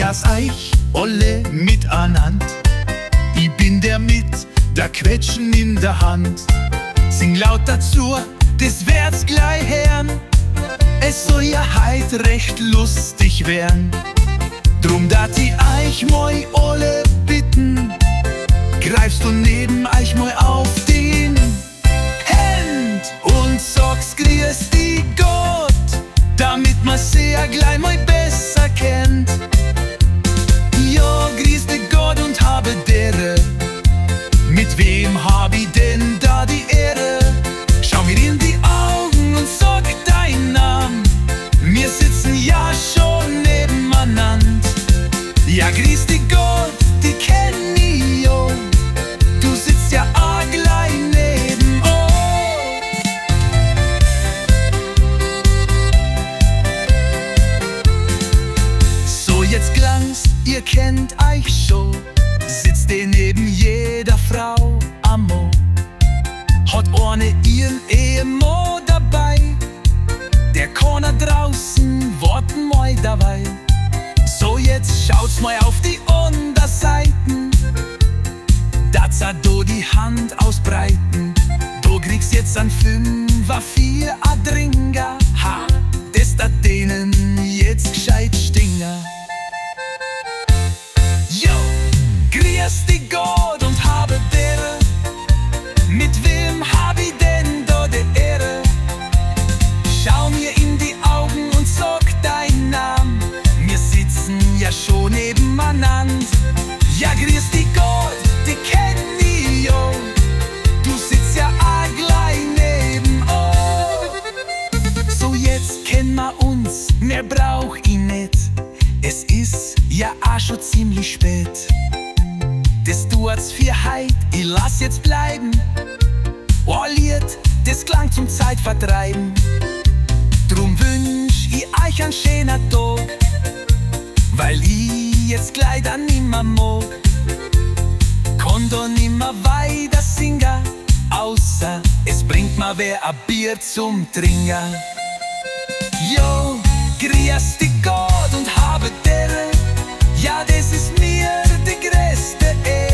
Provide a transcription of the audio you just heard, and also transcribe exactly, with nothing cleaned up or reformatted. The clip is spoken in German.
Lasst euch alle miteinander. Ich bin der mit der Quetschen in der Hand. Sing laut dazu, das werd's gleich hören. Es soll ja heut recht lustig werden. Drum dat ich euch moi alle bitten, greifst du neben euch moi auf den Hand und sagst grüß die Gott, damit man sie ja gleich mal besser kennt. Ja, grüß die Gott und habe dere. Mit wem hab ich denn da die Ehre? Schau mir in die Augen und sag deinen Namen. Wir sitzen ja schon nebeneinander. Ja, grüß die Gott, die kenn ich jo. Du sitzt ja auch gleich neben oh. So, jetzt klang's, ihr kennt euch schon. Sitzt ihr neben jeder Frau am Mo. Hat eine ihren Ehemann dabei. Der kann da draußen warten mal dabei. So, jetzt schaut's mal auf die Unterseiten. Da zah do die Hand ausbreiten. Du kriegst jetzt an Fünfer, vier a Drinker. Ha, das da denen jetzt gescheit stinger. Yo, grüß die Gott und habe dere. Mit wem hab ich denn da die Ehre? Schau mir in die Augen und sag deinen Namen. Wir sitzen ja schon nebeneinander. Ja, grüß die Gott, die kenn ich jo. Du sitzt ja auch gleich neben oh. So, jetzt kennen wir uns, mehr brauch ich nicht. Es ist ja auch schon ziemlich spät. Das tut's für heut, ich lass jetzt bleiben. Oh, Lied, das klang zum Zeitvertreiben. Drum wünsch ich euch einen schönen Tag, weil ich jetzt gleich dann nimmer mag. Kann da nimmer weiter singen, außer es bringt mir wer ein Bier zum Trinken. Jo, grüß die Gott und habe dere. Ja, das ist mir die größte Ehre.